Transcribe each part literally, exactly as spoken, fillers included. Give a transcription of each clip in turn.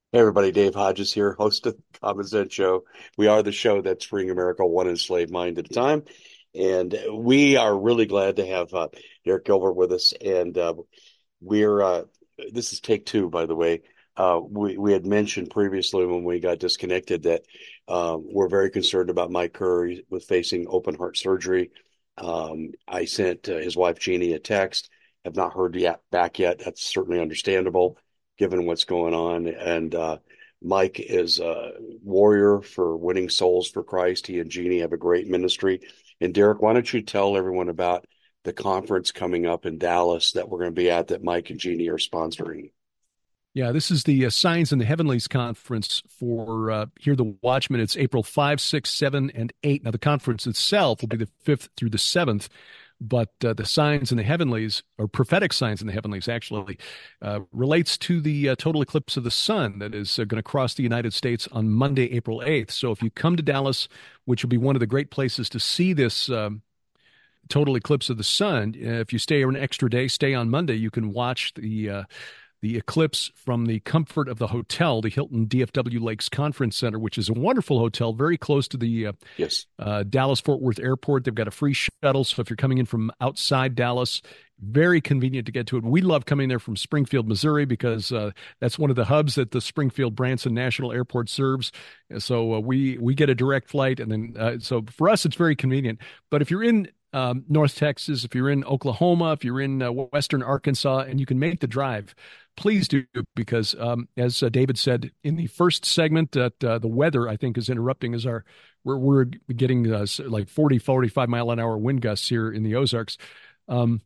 Hey everybody, Dave Hodges here, host of the Common Sense Show. We are the show that's freeing America one enslaved mind at a time. And we are really glad to have uh, Derek Gilbert with us. And uh, we're, uh, this is take two, by the way. Uh, we, we had mentioned previously when we got disconnected that uh, we're very concerned about Mike Curry with facing open heart surgery. Um, I sent uh, his wife Jeannie a text. Have not heard yet back yet. That's certainly understandable given what's going on. And uh, Mike is a warrior for winning souls for Christ. He and Jeannie have a great ministry. And Derek, why don't you tell everyone about the conference coming up in Dallas that we're going to be at that Mike and Jeannie are sponsoring? Yeah, this is the uh, Signs in the Heavenlies conference for uh, Hear the Watchman. It's April fifth, sixth, seventh, and eighth. Now, the conference itself will be the fifth through the seventh, but uh, the Signs in the Heavenlies, or prophetic signs in the Heavenlies, actually, uh, relates to the uh, total eclipse of the sun that is uh, going to cross the United States on Monday, April eighth. So if you come to Dallas, which will be one of the great places to see this um, total eclipse of the sun, uh, if you stay an extra day, stay on Monday, you can watch the uh, the eclipse from the comfort of the hotel, the Hilton D F W Lakes Conference Center, which is a wonderful hotel, very close to the uh, Yes. uh, Dallas Fort Worth Airport. They've got a free shuttle, so if you're coming in from outside Dallas, very convenient to get to it. We love coming there from Springfield, Missouri, because uh, that's one of the hubs that the Springfield Branson National Airport serves. So uh, we we get a direct flight, and then uh, so for us it's very convenient. But if you're in um, North Texas, if you're in Oklahoma, if you're in uh, Western Arkansas, and you can make the drive, please do, because um, as uh, David said in the first segment, that uh, the weather, I think, is interrupting as our we're we're getting uh, like forty, forty-five mile an hour wind gusts here in the Ozarks. Um,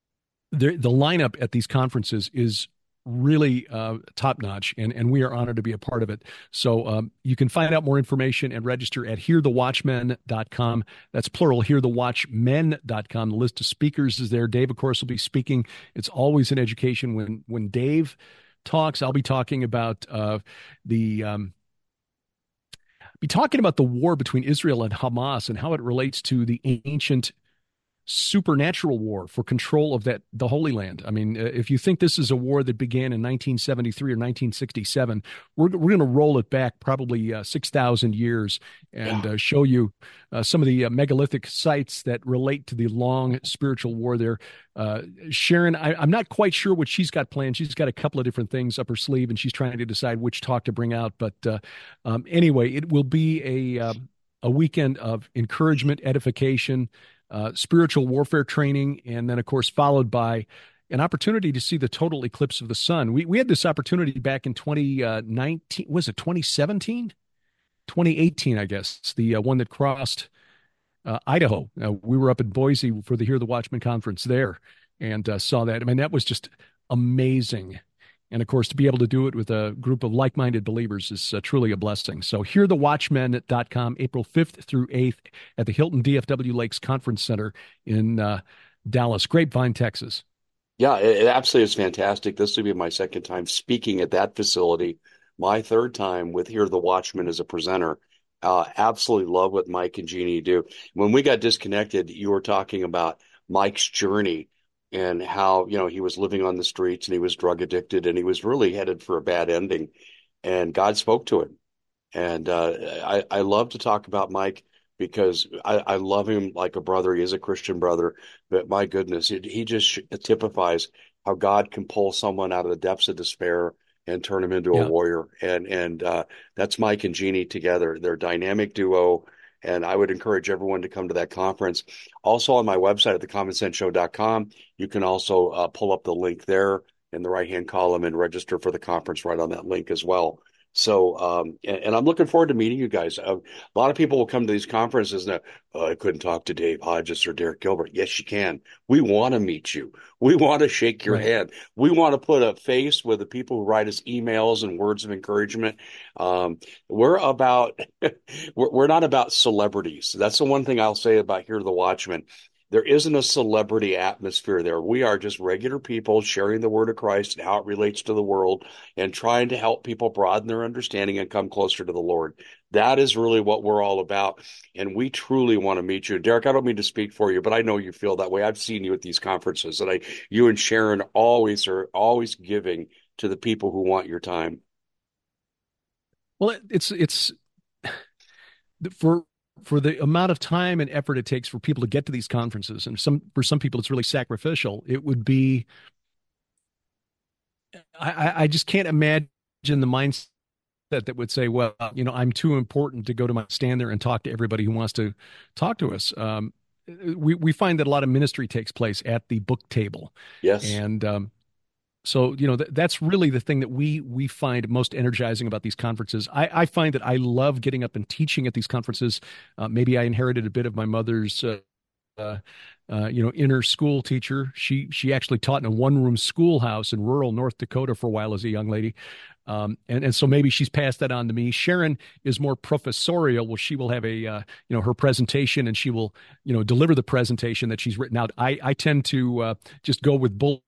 the the lineup at these conferences is really uh, top notch, and and we are honored to be a part of it. So um, you can find out more information and register at hear the watchmen dot com. That's plural, hear the watchmen dot com. The list of speakers is there. Dave, of course, will be speaking. It's always an education when when Dave talks. I'll be talking about uh, the um, be talking about the war between Israel and Hamas and how it relates to the ancient supernatural war for control of that the Holy Land. I mean, uh, if you think this is a war that began in nineteen seventy-three or nineteen sixty-seven, we're we're going to roll it back probably uh, six thousand years and Yeah. uh, show you uh, some of the uh, megalithic sites that relate to the long spiritual war there. Uh, Sharon, I, I'm not quite sure what she's got planned. She's got a couple of different things up her sleeve, and she's trying to decide which talk to bring out. But uh, um, anyway, it will be a uh, a weekend of encouragement, edification, uh, spiritual warfare training, and then, of course, followed by an opportunity to see the total eclipse of the sun. We we had this opportunity back in twenty nineteen. Was it twenty seventeen? twenty eighteen, I guess, the uh, one that crossed uh, Idaho. Uh, we were up in Boise for the Hear the Watchman conference there and uh, saw that. I mean, that was just amazing. And of course, to be able to do it with a group of like minded believers is uh, truly a blessing. So, hear the watchmen dot com, April fifth through eighth at the Hilton D F W Lakes Conference Center in uh, Dallas, Grapevine, Texas. Yeah, it, it absolutely is fantastic. This will be my second time speaking at that facility, my third time with Here the Watchman as a presenter. Uh, absolutely love what Mike and Jeannie do. When we got disconnected, you were talking about Mike's journey and how, you know, he was living on the streets and he was drug addicted and he was really headed for a bad ending. And God spoke to him. And uh, I, I love to talk about Mike because I, I love him like a brother. He is a Christian brother, but my goodness, it, he just typifies how God can pull someone out of the depths of despair and turn him into a Yeah. warrior. And and uh, that's Mike and Jeannie together. They're a dynamic duo. And I would encourage everyone to come to that conference. Also on my website at the common sense show dot com, you can also uh, pull up the link there in the right hand column and register for the conference right on that link as well. So, um, and, and I'm looking forward to meeting you guys. Uh, a lot of people will come to these conferences and, oh, I couldn't talk to Dave Hodges or Derek Gilbert. Yes, you can. We want to meet you. We want to shake your Right. hand. We want to put a face with the people who write us emails and words of encouragement. Um, we're about, we're, we're not about celebrities. That's the one thing I'll say about Here the Watchman. There isn't a celebrity atmosphere there. We are just regular people sharing the word of Christ and how it relates to the world and trying to help people broaden their understanding and come closer to the Lord. That is really what we're all about. And we truly want to meet you. Derek, I don't mean to speak for you, but I know you feel that way. I've seen you at these conferences, and I, you and Sharon always are always giving to the people who want your time. Well, it, it's it's for for the amount of time and effort it takes for people to get to these conferences, and some for some people it's really sacrificial. It would be I, I just can't imagine the mindset that would say, well, you know, I'm too important to go to my stand there and talk to everybody who wants to talk to us. Um, we we find that a lot of ministry takes place at the book table, Yes, and um, so you know th- that's really the thing that we we find most energizing about these conferences. I, I find that I love getting up and teaching at these conferences. Uh, maybe I inherited a bit of my mother's. Uh, uh, uh, you know, inner school teacher. She she actually taught in a one room schoolhouse in rural North Dakota for a while as a young lady, um, and and so maybe she's passed that on to me. Sharon is more professorial. Well, she will have a uh, you know her presentation, and she will you know deliver the presentation that she's written out. I I tend to uh, just go with bullet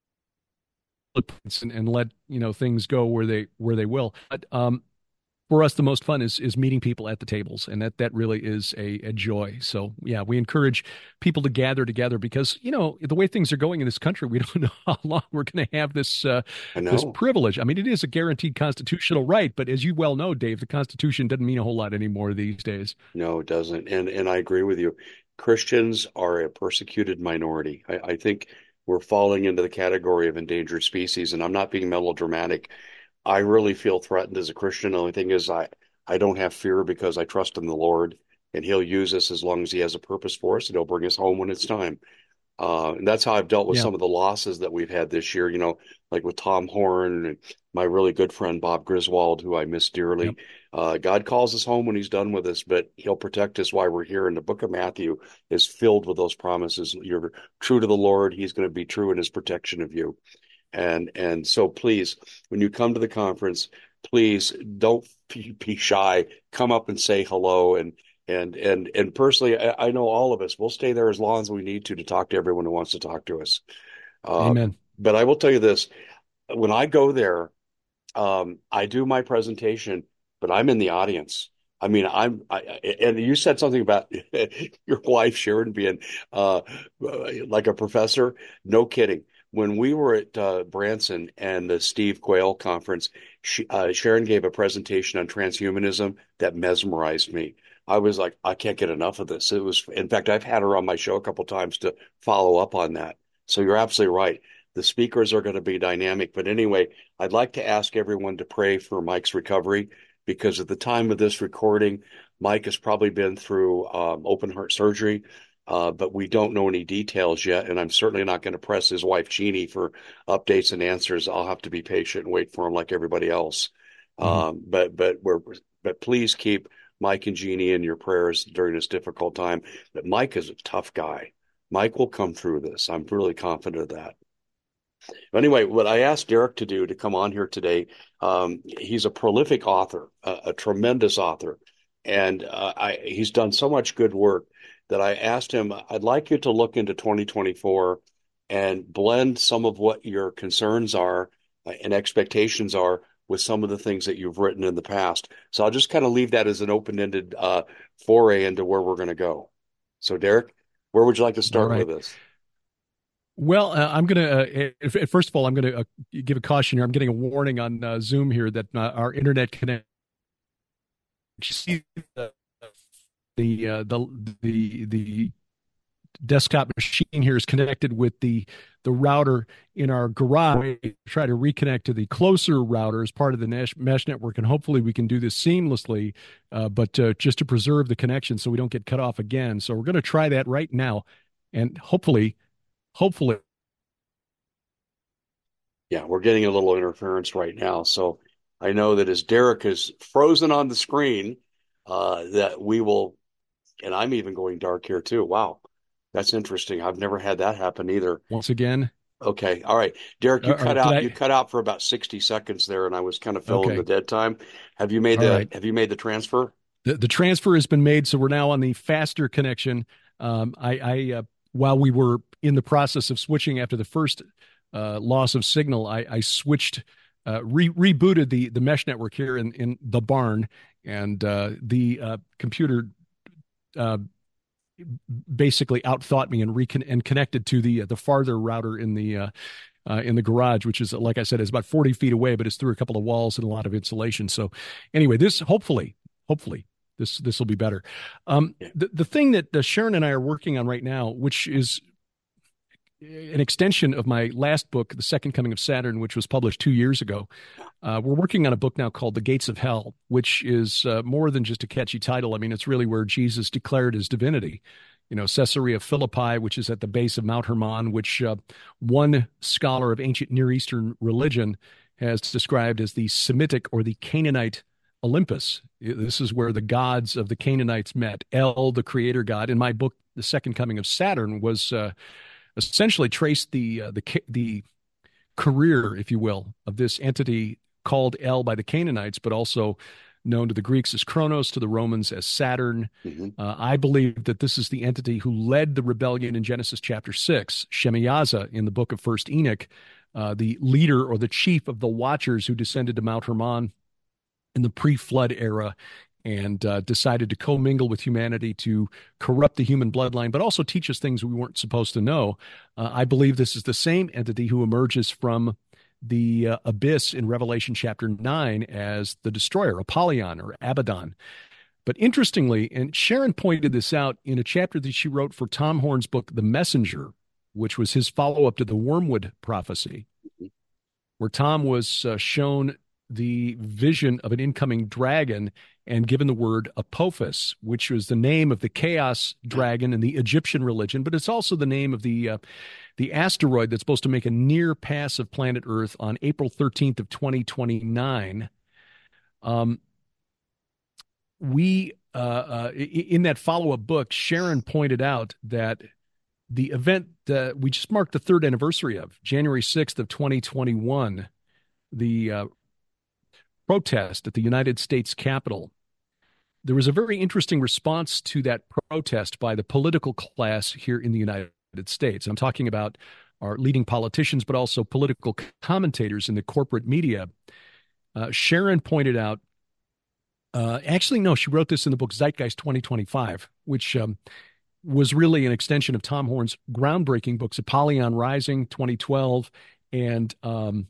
points and, and let you know things go where they where they will. But um, for us, the most fun is is meeting people at the tables, and that that really is a, a joy. So yeah, we encourage people to gather together because you know the way things are going in this country, we don't know how long we're going to have this uh, I this know. privilege. I mean, it is a guaranteed constitutional right, but as you well know, Dave, the Constitution doesn't mean a whole lot anymore these days. No, it doesn't. And and I agree with you. Christians are a persecuted minority. I, I think we're falling into the category of endangered species, and I'm not being melodramatic. I really feel threatened as a Christian. The only thing is I I don't have fear because I trust in the Lord, and He'll use us as long as He has a purpose for us, and He'll bring us home when it's time. Uh, and that's how I've dealt with Yeah. some of the losses that we've had this year, you know, like with Tom Horn and my really good friend Bob Griswold, who I miss dearly. Yep. Uh, God calls us home when he's done with us, but he'll protect us while we're here. And the book of Matthew is filled with those promises. You're true to the Lord. He's going to be true in his protection of you. And, and so please, when you come to the conference, please don't be shy. Come up and say hello. And, and, and, and personally, I, I know all of us, we'll stay there as long as we need to, to talk to everyone who wants to talk to us. Uh, Amen. but I will tell you this, when I go there, um, I do my presentation, but I'm in the audience. I mean, I'm, I, and you said something about your wife, Sharon, being uh, like a professor. No kidding. When we were at uh, Branson and the Steve Quayle conference, she, uh, Sharon gave a presentation on transhumanism that mesmerized me. I was like, I can't get enough of this. It was, in fact, I've had her on my show a couple times to follow up on that. So you're absolutely right. The speakers are going to be dynamic. But anyway, I'd like to ask everyone to pray for Mike's recovery because at the time of this recording, Mike has probably been through um, open heart surgery, uh, but we don't know any details yet. And I'm certainly not going to press his wife, Jeannie, for updates and answers. I'll have to be patient and wait for him like everybody else. Mhm. Um, but but we're but please keep Mike and Jeannie in your prayers during this difficult time. But Mike is a tough guy. Mike will come through this. I'm really confident of that. Anyway, what I asked Derek to do to come on here today, um, he's a prolific author, a, a tremendous author, and uh, I, he's done so much good work that I asked him, I'd like you to look into twenty twenty-four and blend some of what your concerns are uh, and expectations are with some of the things that you've written in the past. So I'll just kind of leave that as an open-ended uh, foray into where we're going to go. So, Derek, where would you like to All start with right. this? Well, uh, I'm going to, uh, first of all, I'm going to uh, give a caution here. I'm getting a warning on uh, Zoom here that uh, our internet connection, the, the, uh, the, the, the desktop machine here is connected with the, the router in our garage. We try to reconnect to the closer router as part of the mesh, mesh network, and hopefully we can do this seamlessly, uh, but uh, just to preserve the connection so we don't get cut off again. So we're going to try that right now, and hopefully, hopefully, Yeah, we're getting a little interference right now. So I know that as Derek is frozen on the screen, uh, that we will, and I'm even going dark here too. Wow, that's interesting. I've never had that happen either. once again. Okay, all right, Derek, you Uh, or cut did out. You I? cut out for about sixty seconds there, and I was kind of filling the Okay. dead time. Have you made All the right. Have you made the transfer? The the transfer has been made, so we're now on the faster connection. Um, I, I uh, while we were in the process of switching after the first uh, loss of signal, I, I switched, uh, re- rebooted the the mesh network here in in the barn, and uh, the uh, computer uh, basically outthought me and recon- and connected to the uh, the farther router in the uh, uh, in the garage, which is, like I said, is about forty feet away, but it's through a couple of walls and a lot of insulation. So anyway, this hopefully, hopefully this this will be better. Um, the, the thing that uh, Sharon and I are working on right now, which is an extension of my last book, The Second Coming of Saturn, which was published two years ago. Uh, we're working on a book now called The Gates of Hell, which is uh, more than just a catchy title. I mean, it's really where Jesus declared his divinity. You know, Caesarea Philippi, which is at the base of Mount Hermon, which uh, one scholar of ancient Near Eastern religion has described as the Semitic or the Canaanite Olympus. This is where the gods of the Canaanites met. El, the creator god. In my book, The Second Coming of Saturn, was uh, essentially traced the uh, the the career, if you will, of this entity called El by the Canaanites, but also known to the Greeks as Kronos, to the Romans as Saturn. Mm-hmm. Uh, I believe that this is the entity who led the rebellion in Genesis chapter six. Shemaiah in the book of First Enoch, uh, the leader or the chief of the Watchers who descended to Mount Hermon in the pre-flood era and uh, decided to commingle with humanity to corrupt the human bloodline, but also teach us things we weren't supposed to know. Uh, I believe this is the same entity who emerges from the uh, abyss in Revelation chapter nine as the destroyer, Apollyon or Abaddon. But interestingly, and Sharon pointed this out in a chapter that she wrote for Tom Horn's book, The Messenger, which was his follow-up to the Wormwood prophecy, where Tom was uh, shown the vision of an incoming dragon and given the word Apophis, which was the name of the chaos dragon in the Egyptian religion, but it's also the name of the uh, the asteroid that's supposed to make a near pass of planet Earth on April thirteenth of twenty twenty-nine. Um, we uh, uh, in that follow-up book, Sharon pointed out that the event that we just marked the third anniversary of, January sixth of twenty twenty-one, the uh, protest at the United States Capitol. There was a very interesting response to that protest by the political class here in the United States. I'm talking about our leading politicians, but also political commentators in the corporate media. Uh, Sharon pointed out, uh, actually, no, she wrote this in the book Zeitgeist twenty twenty-five, which um, was really an extension of Tom Horn's groundbreaking books, Apollyon Rising, twenty twelve, and um,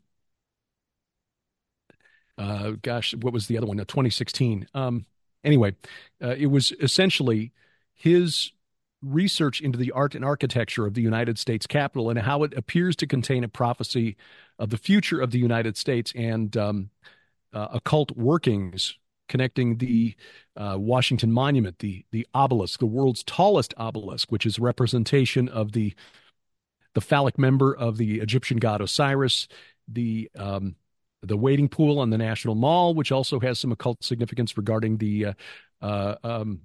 Uh, gosh, what was the other one? No, twenty sixteen. Um, anyway, uh, it was essentially his research into the art and architecture of the United States Capitol and how it appears to contain a prophecy of the future of the United States and um, uh, occult workings connecting the uh, Washington Monument, the the obelisk, the world's tallest obelisk, which is a representation of the the phallic member of the Egyptian god Osiris, the um, the wading pool on the National Mall, which also has some occult significance regarding the, uh, uh, um,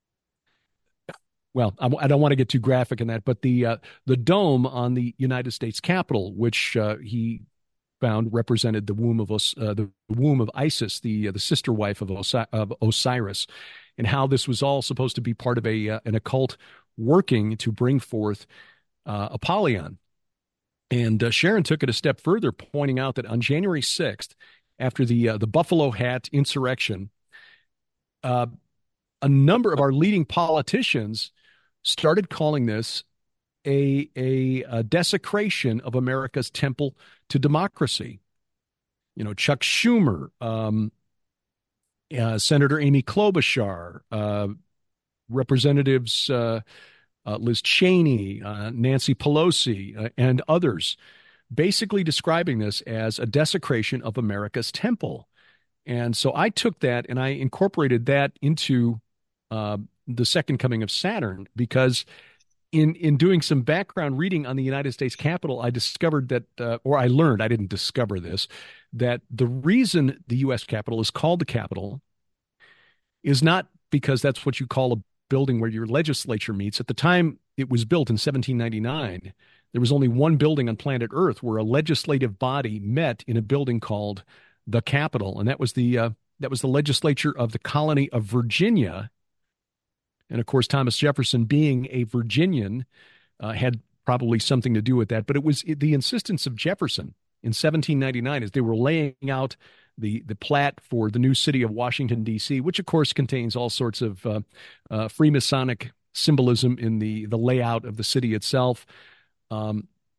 well, I, I don't want to get too graphic in that, but the uh, the dome on the United States Capitol, which uh, he found represented the womb of Os- uh, the womb of Isis, the uh, the sister wife of, Osi- of Osiris, and how this was all supposed to be part of a uh, an occult working to bring forth uh, Apollyon. And uh, Sharon took it a step further, pointing out that on January sixth, after the uh, the Buffalo Hat insurrection, uh, a number of our leading politicians started calling this a, a, a desecration of America's temple to democracy. You know, Chuck Schumer, um, uh, Senator Amy Klobuchar, uh, Representatives uh, Uh, Liz Cheney, uh, Nancy Pelosi, uh, and others, basically describing this as a desecration of America's temple. And so I took that and I incorporated that into uh, the Second Coming of Saturn, because in in doing some background reading on the United States Capitol, I discovered that, uh, or I learned, I didn't discover this, that the reason the U S Capitol is called the Capitol is not because that's what you call a building where your legislature meets. At the time it was built in seventeen ninety-nine, there was only one building on planet Earth where a legislative body met in a building called the Capitol, and that was the uh, that was the legislature of the colony of Virginia. And of course, Thomas Jefferson, being a Virginian, uh, had probably something to do with that. But it was the insistence of Jefferson in seventeen ninety-nine as they were laying out the the plat for the new city of Washington, D C, which of course contains all sorts of uh, uh, Freemasonic symbolism in the the layout of the city itself. Um,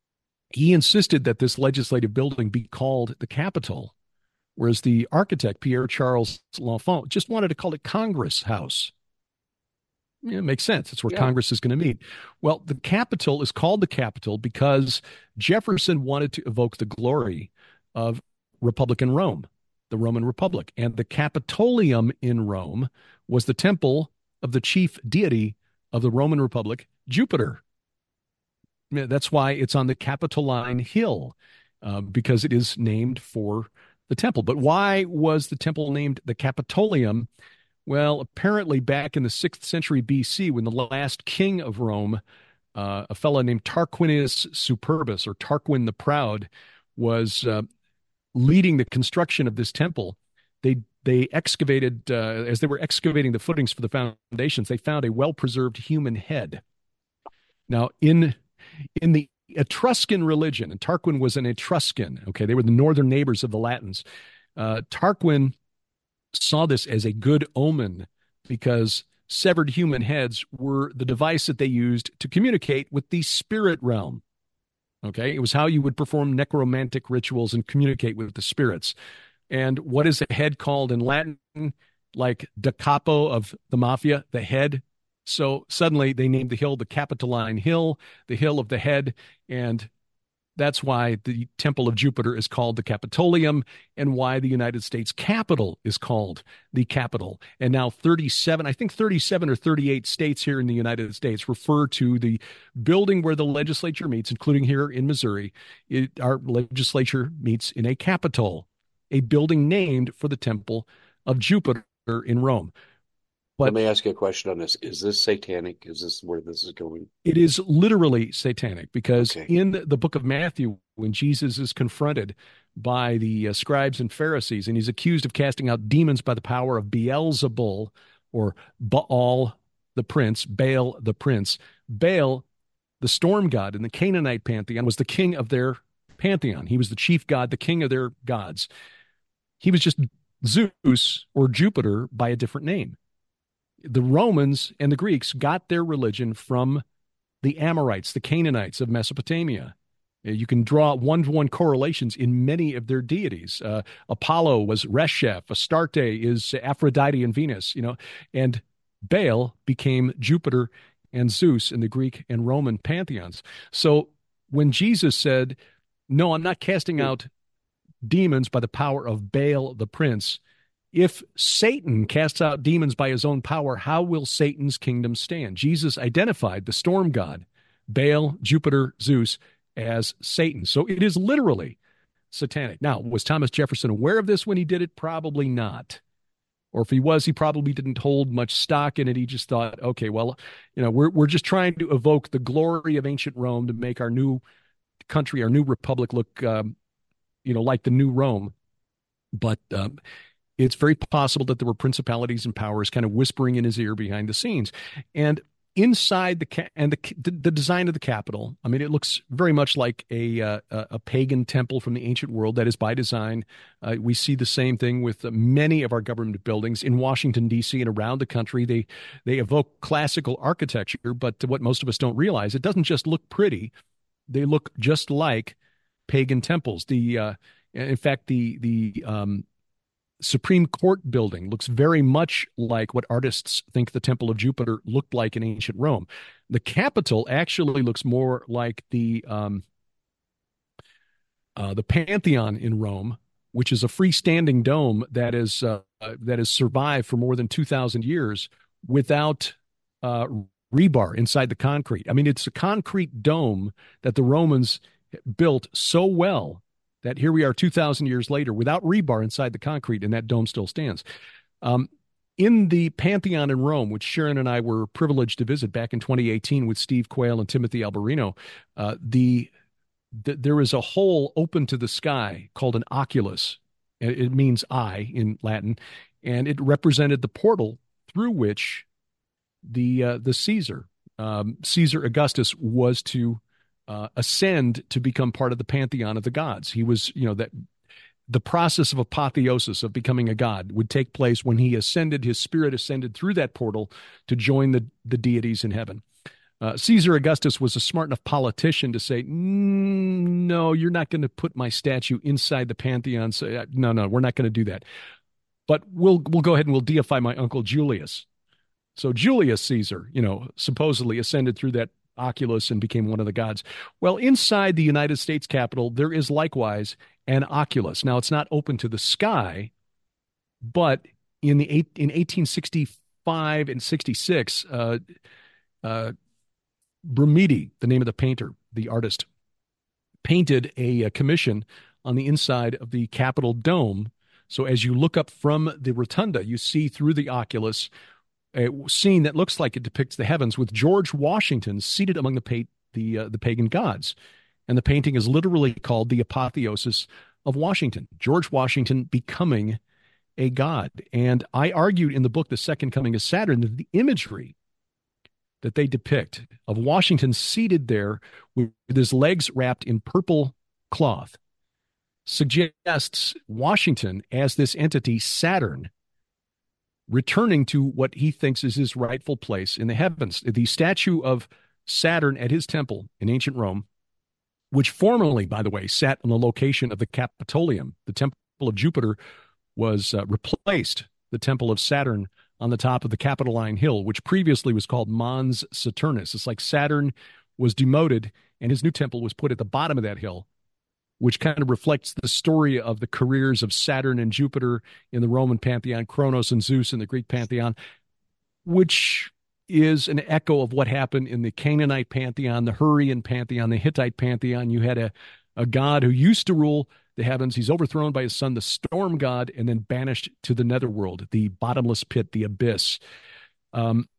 He insisted that this legislative building be called the Capitol, whereas the architect, Pierre Charles L'Enfant, just wanted to call it Congress House. Yeah, it makes sense. It's where Yeah. Congress is going to meet. Well, the Capitol is called the Capitol because Jefferson wanted to evoke the glory of Republican Rome, the Roman Republic. And the Capitolium in Rome was the temple of the chief deity of the Roman Republic, Jupiter. That's why it's on the Capitoline Hill, uh, because it is named for the temple. But why was the temple named the Capitolium? Well, apparently back in the sixth century B C, when the last king of Rome, uh, a fellow named Tarquinius Superbus, or Tarquin the Proud, was uh, leading the construction of this temple, they they excavated, uh, as they were excavating the footings for the foundations, they found a well-preserved human head. Now, in in the Etruscan religion, and Tarquin was an Etruscan, okay, they were the northern neighbors of the Latins. Uh, Tarquin saw this as a good omen because severed human heads were the device that they used to communicate with the spirit realm. Okay, it was how you would perform necromantic rituals and communicate with the spirits. And what is a head called in Latin? Like da capo of the mafia, the head. So suddenly they named the hill the Capitoline Hill, the hill of the head, and that's why the Temple of Jupiter is called the Capitolium, and why the United States Capitol is called the Capitol. And now thirty-seven, I think thirty-seven or thirty-eight states here in the United States refer to the building where the legislature meets, including here in Missouri. It, our legislature meets in a Capitol, a building named for the Temple of Jupiter in Rome. But let me ask you a question on this. Is this satanic? Is this where this is going? It is literally satanic because okay. in the book of Matthew, when Jesus is confronted by the uh, scribes and Pharisees, and he's accused of casting out demons by the power of Beelzebul, or Baal the prince, Baal the prince. Baal, the storm god in the Canaanite pantheon, was the king of their pantheon. He was the chief god, the king of their gods. He was just Zeus or Jupiter by a different name. The Romans and the Greeks got their religion from the Amorites, the Canaanites of Mesopotamia. You can draw one-to-one correlations in many of their deities. Uh, Apollo was Resheph, Astarte is Aphrodite and Venus, you know, and Baal became Jupiter and Zeus in the Greek and Roman pantheons. So when Jesus said, no, I'm not casting out demons by the power of Baal the prince, if Satan casts out demons by his own power, how will Satan's kingdom stand? Jesus identified the storm god, Baal, Jupiter, Zeus, as Satan. So it is literally satanic. Now, was Thomas Jefferson aware of this when he did it? Probably not. Or if he was, he probably didn't hold much stock in it. He just thought, okay, well, you know, we're we're just trying to evoke the glory of ancient Rome to make our new country, our new republic look, um, you know, like the new Rome. But um, it's very possible that there were principalities and powers kind of whispering in his ear behind the scenes. And inside the ca- and the, the the design of the Capitol, I mean, it looks very much like a uh, a pagan temple from the ancient world. That is by design. Uh, we see the same thing with uh, many of our government buildings in Washington D C and around the country. They they evoke classical architecture, but what most of us don't realize, it doesn't just look pretty. They look just like pagan temples. The uh, in fact, the the um, Supreme Court building looks very much like what artists think the Temple of Jupiter looked like in ancient Rome. The Capitol actually looks more like the um, uh, the Pantheon in Rome, which is a freestanding dome that is uh, that has survived for more than two thousand years without uh, rebar inside the concrete. I mean, it's a concrete dome that the Romans built so well that here we are two thousand years later without rebar inside the concrete, and that dome still stands. Um, in the Pantheon in Rome, which Sharon and I were privileged to visit back in twenty eighteen with Steve Quayle and Timothy Alberino, uh, the, the there is a hole open to the sky called an oculus. It means eye in Latin, and it represented the portal through which the uh, the Caesar, um, Caesar Augustus, was to Uh, ascend to become part of the pantheon of the gods. He was, you know, that the process of apotheosis, of becoming a god, would take place when he ascended, his spirit ascended through that portal to join the, the deities in heaven. Uh, Caesar Augustus was a smart enough politician to say, "Mm, no, you're not going to put my statue inside the Pantheon. So, uh, no, no, we're not going to do that. But we'll we'll go ahead and we'll deify my uncle Julius." So Julius Caesar, you know, supposedly ascended through that oculus and became one of the gods. Well, inside the United States Capitol, there is likewise an oculus. Now, it's not open to the sky, but in the eight, in eighteen sixty-five and sixty-six, uh, uh, Brumidi, the name of the painter, the artist, painted a, a commission on the inside of the Capitol dome. So as you look up from the rotunda, you see through the oculus a scene that looks like it depicts the heavens with George Washington seated among the pa- the uh, the pagan gods. And the painting is literally called the Apotheosis of Washington, George Washington becoming a god. And I argued in the book, The Second Coming of Saturn, that the imagery that they depict of Washington seated there with his legs wrapped in purple cloth suggests Washington as this entity, Saturn, returning to what he thinks is his rightful place in the heavens. The statue of Saturn at his temple in ancient Rome, which formerly, by the way, sat on the location of the Capitolium, the temple of Jupiter, was uh, replaced, the temple of Saturn, on the top of the Capitoline Hill, which previously was called Mons Saturnus. It's like Saturn was demoted and his new temple was put at the bottom of that hill, which kind of reflects the story of the careers of Saturn and Jupiter in the Roman pantheon, Kronos and Zeus in the Greek pantheon, which is an echo of what happened in the Canaanite pantheon, the Hurrian pantheon, the Hittite pantheon. You had a, a god who used to rule the heavens. He's overthrown by his son, the storm god, and then banished to the netherworld, the bottomless pit, the abyss. Um,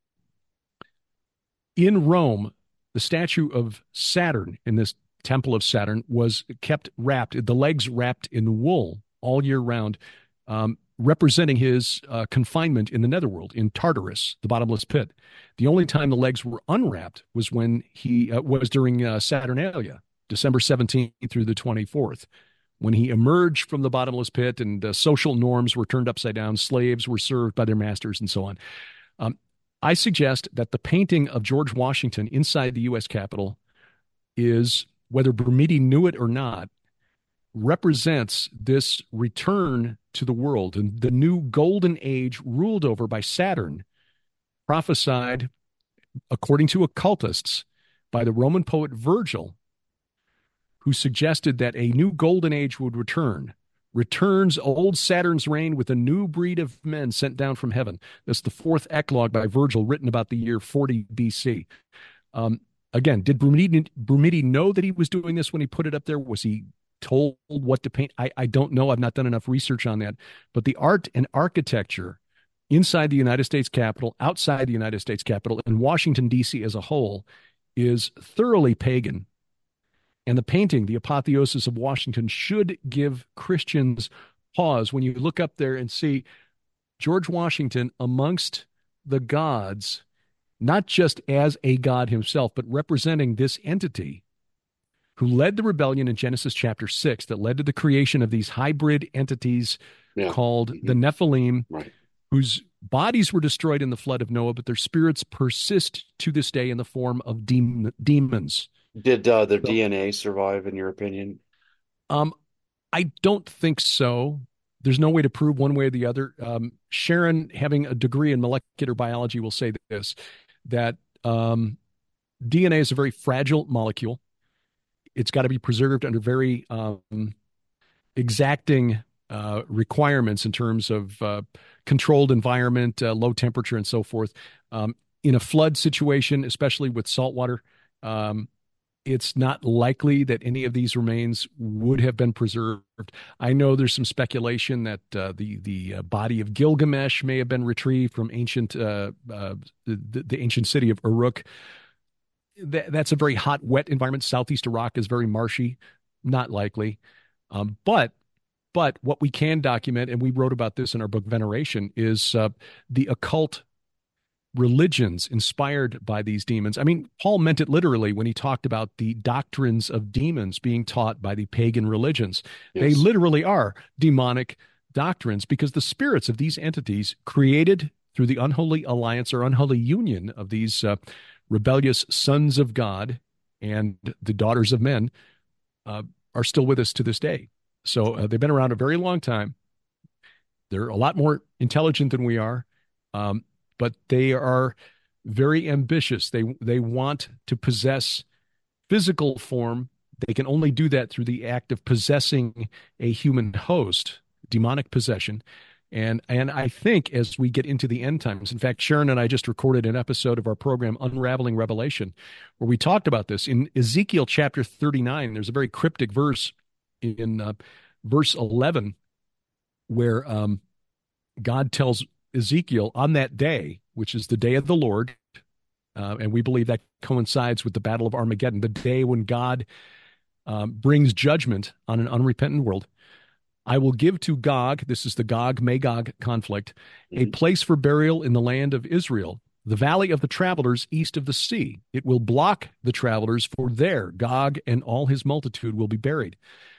in Rome, the statue of Saturn in this temple of Saturn was kept wrapped, the legs wrapped in wool all year round, um, representing his uh, confinement in the netherworld, in Tartarus, the bottomless pit. The only time the legs were unwrapped was when he uh, was during uh, Saturnalia, December seventeenth through the twenty-fourth, when he emerged from the bottomless pit and uh, social norms were turned upside down, slaves were served by their masters, and so on. Um, I suggest that the painting of George Washington inside the U S Capitol is, whether Brumidi knew it or not, represents this return to the world and the new golden age ruled over by Saturn, prophesied, according to occultists, by the Roman poet Virgil, who suggested that a new golden age would return. Returns old Saturn's reign with a new breed of men sent down from heaven. That's the fourth eclogue by Virgil, written about the year forty B C. Um, again, did Brumidi, Brumidi know that he was doing this when he put it up there? Was he told what to paint? I, I don't know. I've not done enough research on that. But the art and architecture inside the United States Capitol, outside the United States Capitol, and Washington, D C as a whole is thoroughly pagan. And the painting, the Apotheosis of Washington, should give Christians pause when you look up there and see George Washington amongst the gods, not just as a god himself, but representing this entity who led the rebellion in Genesis chapter six that led to the creation of these hybrid entities yeah. called mm-hmm. the Nephilim, right. whose bodies were destroyed in the flood of Noah, but their spirits persist to this day in the form of dem- demons. Did uh, their so, D N A survive, in your opinion? Um, I don't think so. There's no way to prove one way or the other. Um, Sharon, having a degree in molecular biology, will say this, that um, D N A is a very fragile molecule. It's got to be preserved under very um, exacting uh, requirements in terms of uh, controlled environment, uh, low temperature, and so forth. Um, in a flood situation, especially with salt water, um, it's not likely that any of these remains would have been preserved. I know there's some speculation that uh, the the uh, body of Gilgamesh may have been retrieved from ancient uh, uh, the, the ancient city of Uruk. That, that's a very hot, wet environment. Southeast Iraq is very marshy. Not likely. Um, but but what we can document, and we wrote about this in our book Veneration, is uh, the occult religions inspired by these demons. I mean, Paul meant it literally when he talked about the doctrines of demons being taught by the pagan religions. Yes. They literally are demonic doctrines because the spirits of these entities created through the unholy alliance or unholy union of these uh, rebellious sons of God and the daughters of men uh, are still with us to this day. So uh, they've been around a very long time. They're a lot more intelligent than we are, um, but they are very ambitious. They they want to possess physical form. They can only do that through the act of possessing a human host, demonic possession. And and I think as we get into the end times, in fact, Sharon and I just recorded an episode of our program Unraveling Revelation, where we talked about this. In Ezekiel chapter thirty-nine, there's a very cryptic verse in uh, verse eleven where um, God tells Ezekiel on that day, which is the day of the Lord, uh, and we believe that coincides with the Battle of Armageddon, the day when God um, brings judgment on an unrepentant world. I will give to Gog, this is the Gog-Magog conflict, a place for burial in the land of Israel, the valley of the travelers east of the sea. It will block the travelers, for there Gog and all his multitude will be buried.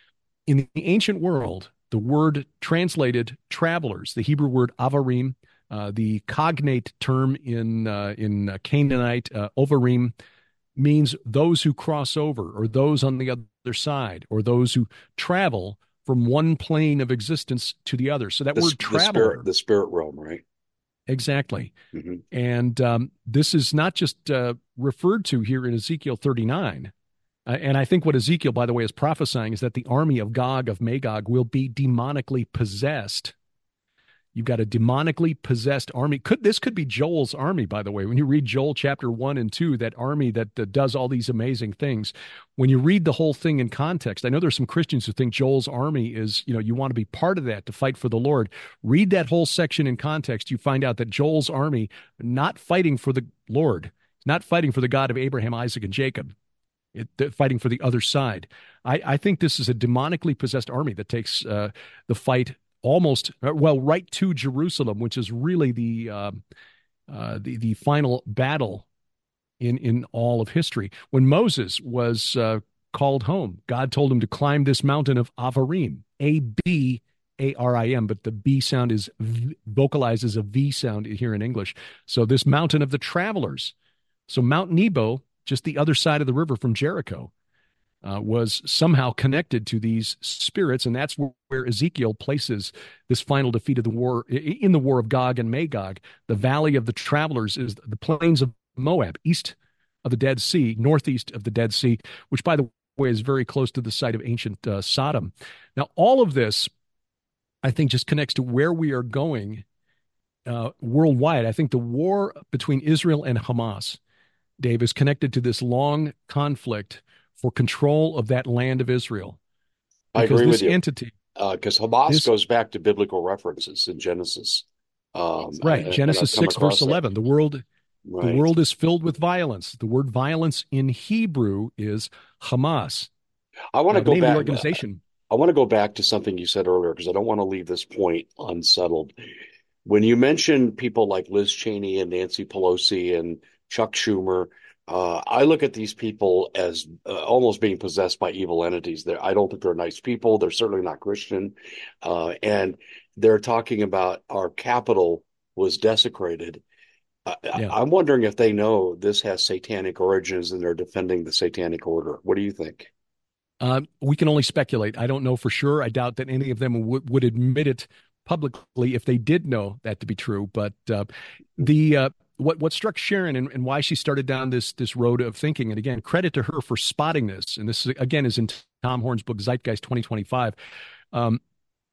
In the ancient world, the word translated travelers, the Hebrew word avarim, uh, the cognate term in uh, in uh, Canaanite, uh, ovarim, means those who cross over, or those on the other side, or those who travel from one plane of existence to the other. So that the, word traveler, the spirit, the spirit realm, right? Exactly. Mm-hmm. And um, this is not just uh, referred to here in Ezekiel thirty-nine. Uh, and I think what Ezekiel, by the way, is prophesying is that the army of Gog, of Magog, will be demonically possessed. You've got a demonically possessed army. Could this could be Joel's army, by the way. When you read Joel chapter one and two, that army that uh, does all these amazing things, when you read the whole thing in context, I know there's some Christians who think Joel's army is, you know, you want to be part of that to fight for the Lord. Read that whole section in context. You find out that Joel's army, not fighting for the Lord, not fighting for the God of Abraham, Isaac, and Jacob, it, they're fighting for the other side. I, I think this is a demonically possessed army that takes uh, the fight almost, well, right to Jerusalem, which is really the uh, uh, the the final battle in in all of history. When Moses was uh, called home, God told him to climb this mountain of Avarim, A B A R I M, but the B sound is v- vocalized as a V sound here in English. So this mountain of the travelers. So Mount Nebo, just the other side of the river from Jericho, Uh, was somehow connected to these spirits, and that's where, where Ezekiel places this final defeat of the war, in the war of Gog and Magog. The valley of the travelers is the plains of Moab, east of the Dead Sea, northeast of the Dead Sea, which, by the way, is very close to the site of ancient uh, Sodom. Now, all of this, I think, just connects to where we are going uh, worldwide. I think the war between Israel and Hamas, Dave, is connected to this long conflict for control of that land of Israel. I agree with you. Entity, because uh, Hamas this, goes back to biblical references in Genesis. Um, right, I, Genesis six, verse eleven. That. The world, right. the world is filled with violence. The word violence in Hebrew is Hamas. I want to go back. Organization. I want to go back to something you said earlier because I don't want to leave this point unsettled. When you mention people like Liz Cheney and Nancy Pelosi and Chuck Schumer, Uh, I look at these people as uh, almost being possessed by evil entities. They're, I don't think they're nice people. They're certainly not Christian. Uh, and they're talking about our capital was desecrated. Uh, yeah. I, I'm wondering if they know this has satanic origins and they're defending the satanic order. What do you think? Uh, we can only speculate. I don't know for sure. I doubt that any of them w- would admit it publicly if they did know that to be true. But uh, the uh, What what struck Sharon and, and why she started down this this road of thinking, and again, credit to her for spotting this, and this, again, is in Tom Horn's book, Zeitgeist twenty twenty-five, um,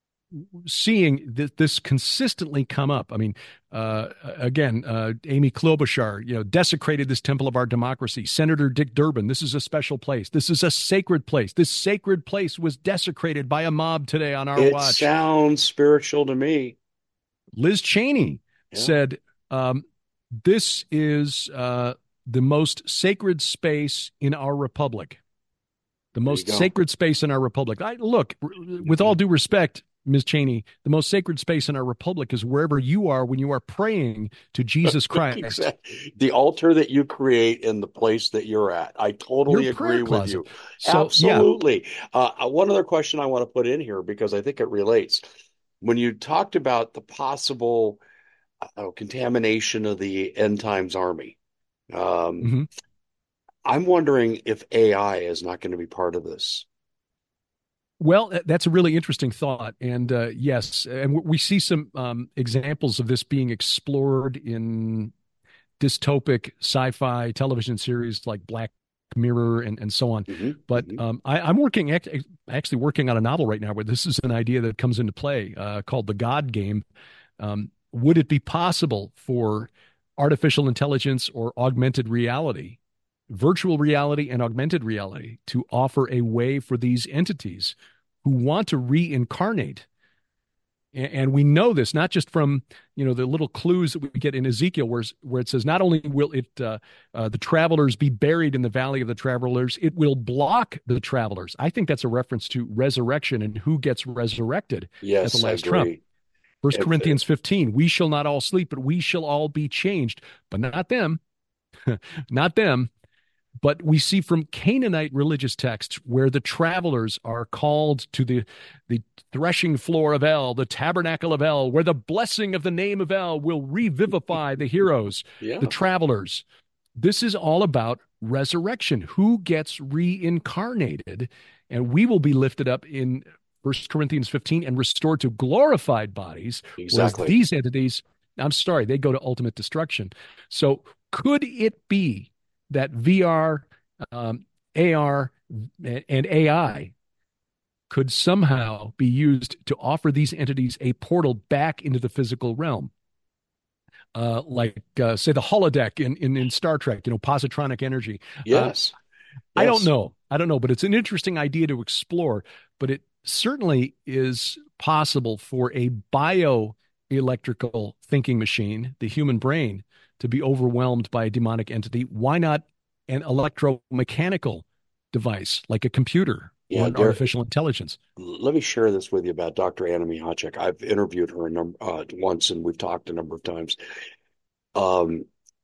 seeing th- this consistently come up. I mean, uh, again, uh, Amy Klobuchar, you know, desecrated this temple of our democracy. Senator Dick Durbin, this is a special place. This is a sacred place. This sacred place was desecrated by a mob today on our it watch. It sounds spiritual to me. Liz Cheney yeah. said, um, this is uh, the most sacred space in our republic. The most sacred space in our republic. I, look, with all due respect, Miz Cheney, the most sacred space in our republic is wherever you are when you are praying to Jesus Christ. Exactly. The altar that you create in the place that you're at. I totally Your agree with closet. you. So, Absolutely. Yeah. Uh, one other question I want to put in here because I think it relates. When you talked about the possible uh, contamination of the end times army, Um, Hmm. I'm wondering if A I is not going to be part of this. Well, that's a really interesting thought. And uh, yes, and we see some um, examples of this being explored in dystopic sci-fi television series like Black Mirror and, and so on. Hmm. But Hmm. um, I, I'm working actually working on a novel right now where this is an idea that comes into play uh, called the God Game. Um, would it be possible for artificial intelligence or augmented reality, virtual reality and augmented reality, to offer a way for these entities who want to reincarnate? And we know this not just from, you know, the little clues that we get in Ezekiel, where where it says not only will it uh, uh, the travelers be buried in the valley of the travelers, it will block the travelers. I think that's a reference to resurrection and who gets resurrected at the Yes, I last trump. agree. First If, Corinthians fifteen, we shall not all sleep, but we shall all be changed, but not them, not them. But we see from Canaanite religious texts where the travelers are called to the, the threshing floor of El, the tabernacle of El, where the blessing of the name of El will revivify the heroes, the yeah, travelers. This is all about resurrection. Who gets reincarnated? And we will be lifted up in First Corinthians fifteen and restored to glorified bodies, whereas exactly. these entities, I'm sorry, they go to ultimate destruction. So could it be that V R, um, A R, and A I could somehow be used to offer these entities a portal back into the physical realm? Uh, like, uh, say, the holodeck in, in, in Star Trek, you know, positronic energy. Uh, Yes, I don't yes. know. I don't know, but it's an interesting idea to explore. But it certainly is possible for a bioelectrical thinking machine, the human brain, to be overwhelmed by a demonic entity. Why not an electromechanical device like a computer or Yeah, an there. artificial intelligence? Let me share this with you about Doctor Anna Mihacek. I've interviewed her a number uh, once, and we've talked a number of times. Um,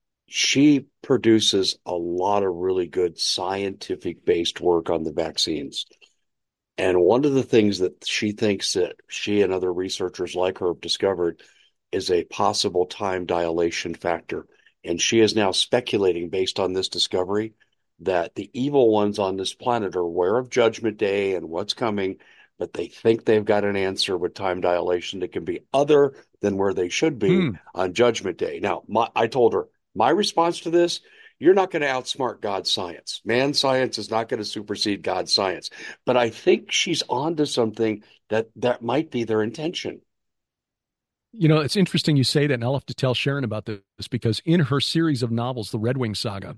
she produces a lot of really good scientific based work on the vaccines. And one of the things that she thinks that she and other researchers like her have discovered is a possible time dilation factor. And she is now speculating based on this discovery that the evil ones on this planet are aware of Judgment Day and what's coming, but they think they've got an answer with time dilation that can be other than where they should be Hmm. on Judgment Day. Now, my, I told her my response to this, you're not going to outsmart God's science. Man science is not going to supersede God's science. But I think she's on to something that that might be their intention. You know, it's interesting you say that, and I'll have to tell Sharon about this because in her series of novels, the Red Wing Saga,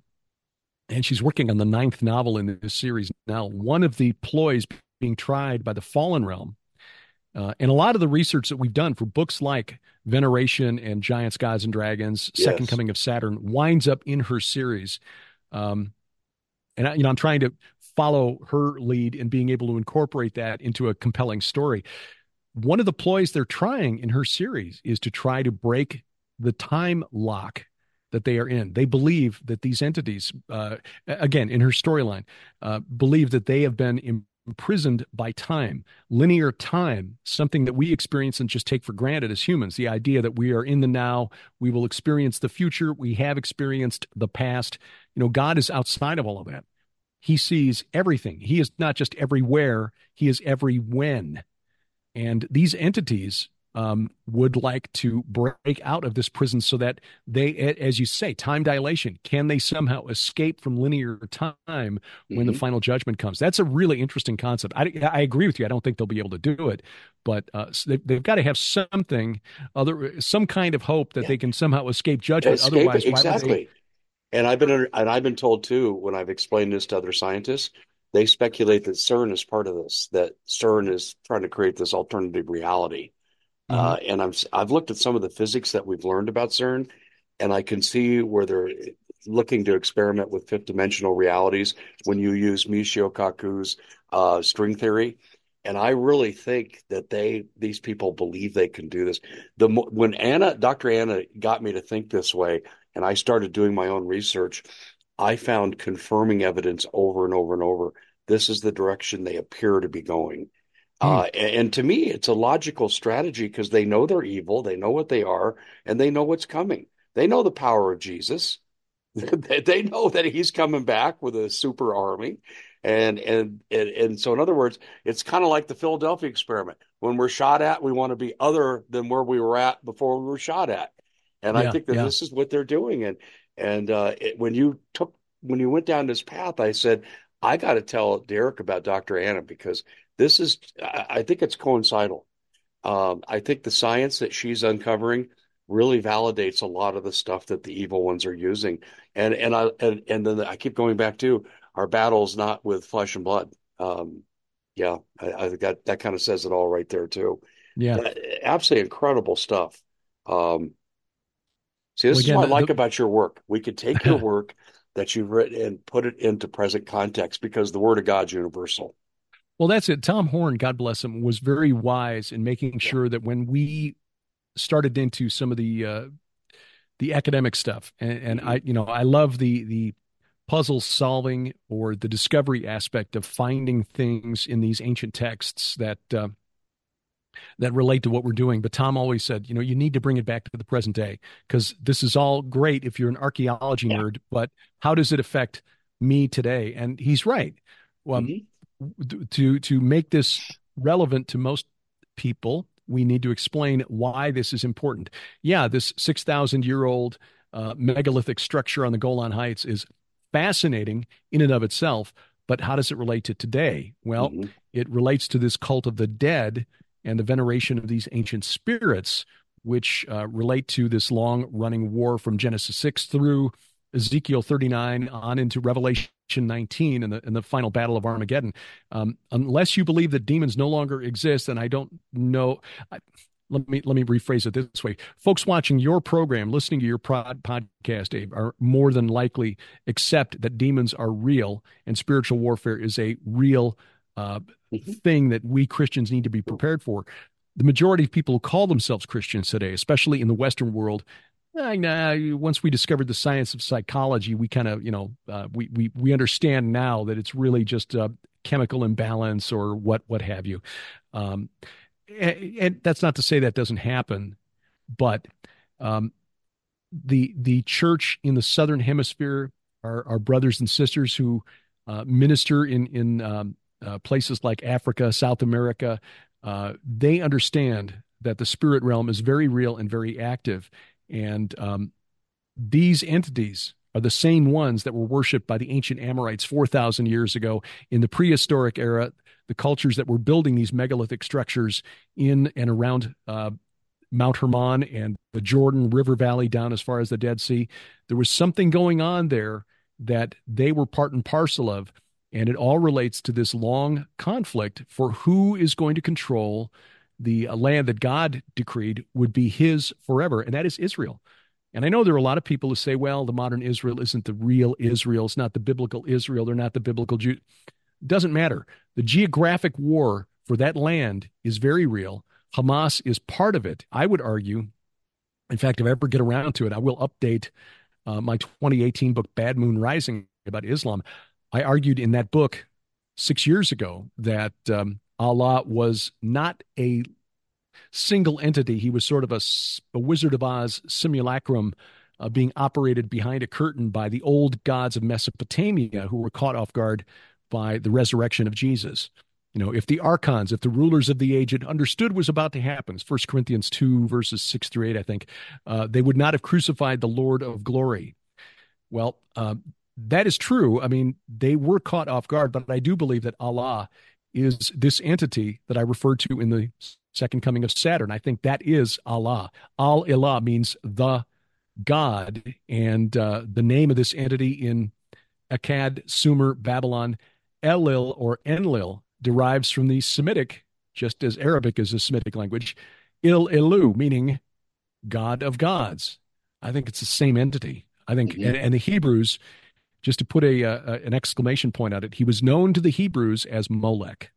and she's working on the ninth novel in this series now, one of the ploys being tried by the Fallen Realm. Uh, and a lot of the research that we've done for books like Veneration and Giants, Gods, and Dragons, Second Yes. Coming of Saturn, winds up in her series. Um, and, I, you know, I'm trying to follow her lead in being able to incorporate that into a compelling story. One of the ploys they're trying in her series is to try to break the time lock that they are in. They believe that these entities, uh, again, in her storyline, uh, believe that they have been imprisoned by time, linear time, something that we experience and just take for granted as humans. The idea that we are in the now, we will experience the future, we have experienced the past. You know, God is outside of all of that. He sees everything. He is not just everywhere, he is every when. And these entities um, would like to break out of this prison so that they, as you say, time dilation, can they somehow escape from linear time when the Mm-hmm. final judgment comes? That's a really interesting concept. I, I agree with you. I don't think they'll be able to do it, but uh, they, they've got to have something other, some kind of hope that Yeah. they can somehow escape judgment. Escape Otherwise, why would they? exactly. And I've been under, and I've been told too when I've explained this to other scientists, they speculate that CERN is part of this. That CERN is trying to create this alternative reality. Mhm. Uh, and I'm I've looked at some of the physics that we've learned about CERN, and I can see where they're looking to experiment with fifth dimensional realities when you use Michio Kaku's uh, string theory. And I really think that they these people believe they can do this. The when Anna, Doctor Anna, got me to think this way, and I started doing my own research, I found confirming evidence over and over and over. This is the direction they appear to be going. Hmm. Uh, and, and to me, it's a logical strategy because they know they're evil, they know what they are, and they know what's coming. They know the power of Jesus. They know that he's coming back with a super army. And and and, and so in other words, it's kind of like the Philadelphia experiment. When we're shot at, we want to be other than where we were at before we were shot at. And I Yeah, think that yeah. this is what they're doing. And and uh, it, when you took when you went down this path, I said, I got to tell Derek about Doctor Anna because this is I, I think it's coincidental. Um, I think the science that she's uncovering really validates a lot of the stuff that the evil ones are using. And and I and, and then I keep going back to our battle's not with flesh and blood. Um, yeah, I, I think that that kind of says it all right there too. Yeah. Uh, Absolutely incredible stuff. Um, see, Well, this is again, what I like the, about your work. We could take your the work that you've written and put it into present context because the Word of God's universal. well, that's it. Tom Horn, God bless him, was very wise in making Yeah. sure that when we started into some of the uh, the academic stuff, and, and Hmm. I, you know, I love the the puzzle solving or the discovery aspect of finding things in these ancient texts that uh, that relate to what we're doing. But Tom always said, you know, you need to bring it back to the present day because this is all great if you're an archaeology Yeah. nerd, but how does it affect me today? And he's right. Well, Hmm. to to make this relevant to most people, we need to explain why this is important. Yeah, this six thousand year old uh, megalithic structure on the Golan Heights is fascinating in and of itself, but how does it relate to today? Well, Hmm. it relates to this cult of the dead and the veneration of these ancient spirits, which uh, relate to this long running war from Genesis six through Ezekiel thirty-nine on into Revelation nineteen and the, and the final battle of Armageddon. Um, unless you believe that demons no longer exist, and I don't know. I, let me let me rephrase it this way: folks watching your program, listening to your pod, podcast, Abe, are more than likely accept that demons are real and spiritual warfare is a real uh, Hmm. thing that we Christians need to be prepared for. The majority of people who call themselves Christians today, especially in the Western world, uh, nah, once we discovered the science of psychology, we kind of, you know, uh, we we we understand now that it's really just a chemical imbalance or what what have you. Um, and, and that's not to say that doesn't happen, but um, the the church in the Southern Hemisphere, our, our brothers and sisters who uh, minister in in um, uh, places like Africa, South America, uh, they understand that the spirit realm is very real and very active, and um, these entities are the same ones that were worshipped by the ancient Amorites four thousand years ago in the prehistoric era, the cultures that were building these megalithic structures in and around uh, Mount Hermon and the Jordan River Valley down as far as the Dead Sea. There was something going on there that they were part and parcel of. And it all relates to this long conflict for who is going to control the land that God decreed would be his forever, and that is Israel. And I know there are a lot of people who say, well, the modern Israel isn't the real Israel. It's not the biblical Israel. They're not the biblical Jew. It doesn't matter. The geographic war for that land is very real. Hamas is part of it. I would argue, in fact, if I ever get around to it, I will update uh, my twenty eighteen book, Bad Moon Rising, about Islam. I argued in that book six years ago that um, Allah was not a single entity. He was sort of a, a Wizard of Oz simulacrum uh, being operated behind a curtain by the old gods of Mesopotamia who were caught off guard by the resurrection of Jesus. You know, if the archons, if the rulers of the age had understood what was about to happen, First Corinthians two, verses six through eight, I think, uh, they would not have crucified the Lord of glory. Well, uh, that is true. I mean, they were caught off guard, but I do believe that Allah is this entity that I referred to in the second coming of Saturn. I think that is Allah. Al-Ilah means the God, and uh, the name of this entity in Akkad, Sumer, Babylon, Elil or Enlil derives from the Semitic, just as Arabic is a Semitic language, Il Ilu, meaning God of gods. I think it's the same entity. I think, Hmm. and, and the Hebrews, just to put a, uh, an exclamation point on it, he was known to the Hebrews as Molech.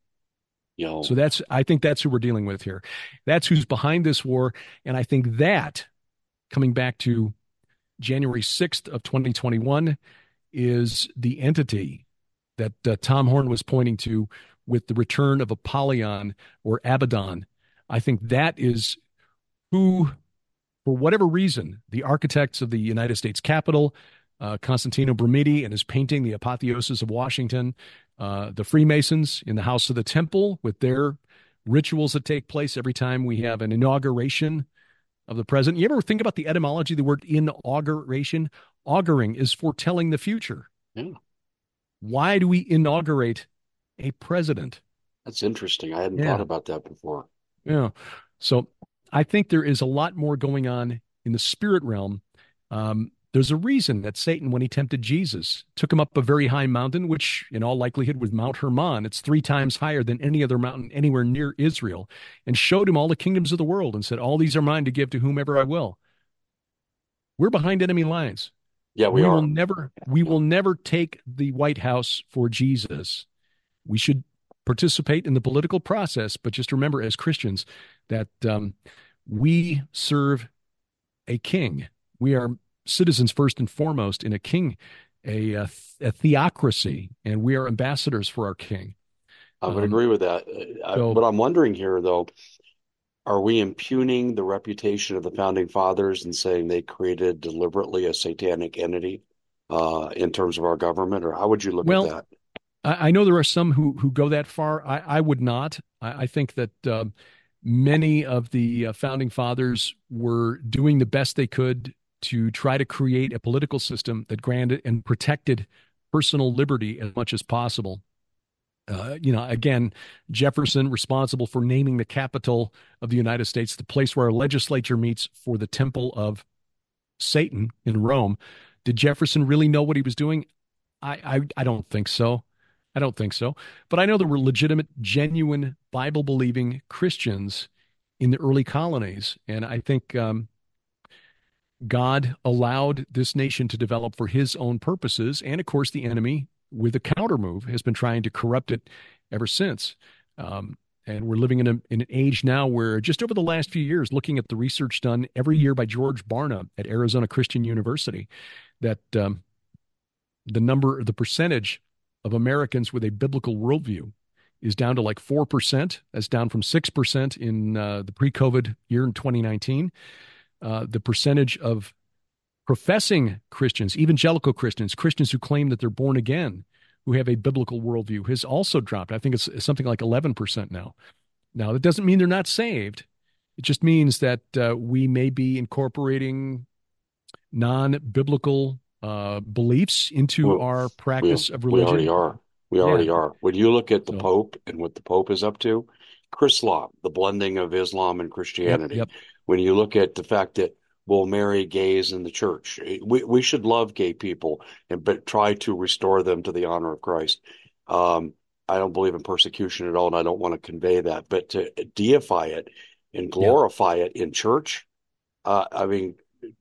So Yo. that's, I think that's who we're dealing with here. That's who's behind this war. And I think that, coming back to January sixth of twenty twenty-one, is the entity that uh, Tom Horn was pointing to with the return of Apollyon or Abaddon. I think that is who, for whatever reason, the architects of the United States Capitol, uh, Constantino Brumidi and his painting, The Apotheosis of Washington, uh, the Freemasons in the House of the Temple with their rituals that take place every time we have an inauguration of the president. You ever think about the etymology of the word inauguration? Auguring is foretelling the future. Yeah. Why do we inaugurate a president? That's interesting. I hadn't Yeah. thought about that before. Yeah. So I think there is a lot more going on in the spirit realm. Um, there's a reason that Satan, when he tempted Jesus, took him up a very high mountain, which in all likelihood was Mount Hermon. It's three times higher than any other mountain anywhere near Israel, and showed him all the kingdoms of the world and said, all these are mine to give to whomever I will. We're behind enemy lines. Yeah, we, we are. will never, we will never take the White House for Jesus. We should participate in the political process, but just remember as Christians that um, we serve a king. We are citizens first and foremost in a king, a, a, a theocracy, and we are ambassadors for our king. I would Um, agree with that. I, so- but I'm wondering here, though, are we impugning the reputation of the founding fathers and saying they created deliberately a satanic entity uh, in terms of our government, or how would you look Well, at that? I, I know there are some who who go that far. I, I would not. I, I think that uh, many of the uh, founding fathers were doing the best they could to try to create a political system that granted and protected personal liberty as much as possible. Uh, you know, again, Jefferson responsible for naming the capital of the United States, the place where our legislature meets, for the temple of Satan in Rome. Did Jefferson really know what he was doing? I, I, I don't think so. I don't think so. But I know there were legitimate, genuine, Bible-believing Christians in the early colonies. And I think um, God allowed this nation to develop for his own purposes. And, of course, the enemy, with a counter move, has been trying to corrupt it ever since. Um, and we're living in, a, in an age now where just over the last few years, looking at the research done every year by George Barna at Arizona Christian University, that um, the number, the percentage of Americans with a biblical worldview is down to like four percent. That's down from six percent in uh, the pre-COVID year in twenty nineteen. Uh, the percentage of professing Christians, evangelical Christians, Christians who claim that they're born again, who have a biblical worldview, has also dropped. I think it's, it's something like eleven percent now. Now, that doesn't mean they're not saved. It just means that uh, we may be incorporating non-biblical uh, beliefs into Well, our We, practice of we religion. already are. We Yeah. already are. When you look at the So- Pope and what the Pope is up to, Chrislam, the blending of Islam and Yep, Christianity. yep. When you look at the fact that we'll marry gays in the church, we we should love gay people and but try to restore them to the honor of Christ. Um, I don't believe in persecution at all, and I don't want to convey that. But to deify it and glorify it in church, uh, I mean,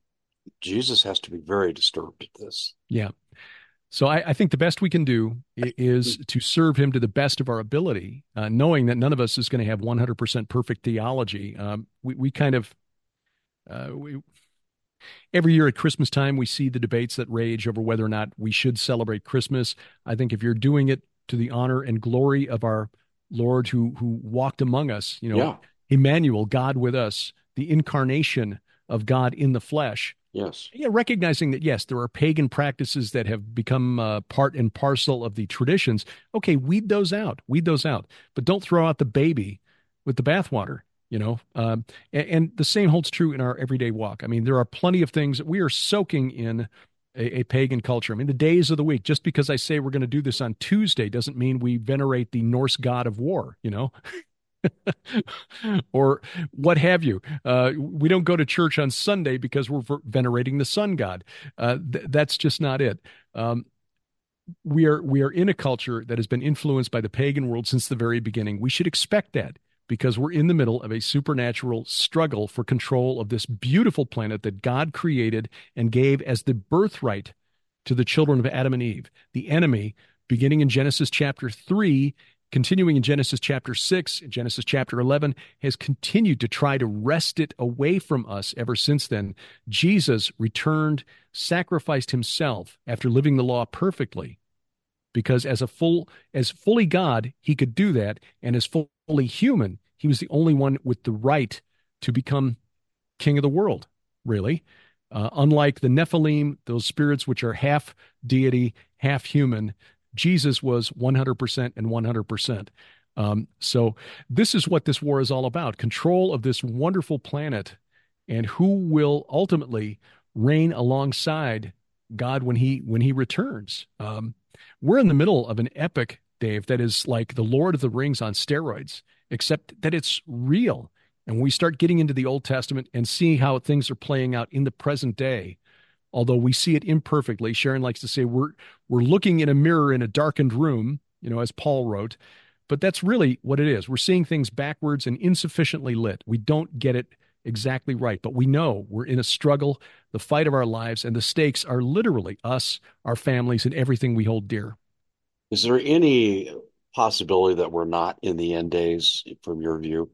Jesus has to be very disturbed at this. Yeah. So I, I think the best we can do i- is to serve him to the best of our ability, uh, knowing that none of us is going to have one hundred percent perfect theology. Um, we, we kind of, uh, we, every year at Christmas time, we see the debates that rage over whether or not we should celebrate Christmas. I think if you're doing it to the honor and glory of our Lord who, who walked among us, you know, Yeah. Emmanuel, God with us, the incarnation of God in the flesh, Yes. yeah, recognizing that, yes, there are pagan practices that have become uh, part and parcel of the traditions. Okay, weed those out, weed those out, but don't throw out the baby with the bathwater, you know? Um, and, and the same holds true in our everyday walk. I mean, there are plenty of things that we are soaking in a, a pagan culture. I mean, the days of the week, just because I say we're going to do this on Tuesday doesn't mean we venerate the Norse god of war, you know? Or what have you. Uh, we don't go to church on Sunday because we're ver- venerating the sun god. Uh, th- that's just not it. Um, we are we are in a culture that has been influenced by the pagan world since the very beginning. We should expect that because we're in the middle of a supernatural struggle for control of this beautiful planet that God created and gave as the birthright to the children of Adam and Eve. The enemy, beginning in Genesis chapter three, continuing in Genesis chapter six, in Genesis chapter eleven, has continued to try to wrest it away from us ever since then. Jesus returned, sacrificed himself after living the law perfectly, because as a full, as fully God, he could do that, and as fully human, he was the only one with the right to become king of the world, really. Uh, unlike the Nephilim, those spirits which are half deity, half human, Jesus was one hundred percent and one hundred percent. Um, so this is what this war is all about: control of this wonderful planet, and who will ultimately reign alongside God when he when he returns. Um, we're in the middle of an epic, Dave, that is like the Lord of the Rings on steroids, except that it's real. And when we start getting into the Old Testament and see how things are playing out in the present day, although we see it imperfectly, Sharon likes to say we're we're looking in a mirror in a darkened room, you know, as Paul wrote, but that's really what it is. We're seeing things backwards and insufficiently lit. We don't get it exactly right, but we know we're in a struggle, the fight of our lives, and the stakes are literally us, our families, and everything we hold dear. Is there any possibility that we're not in the end days from your view?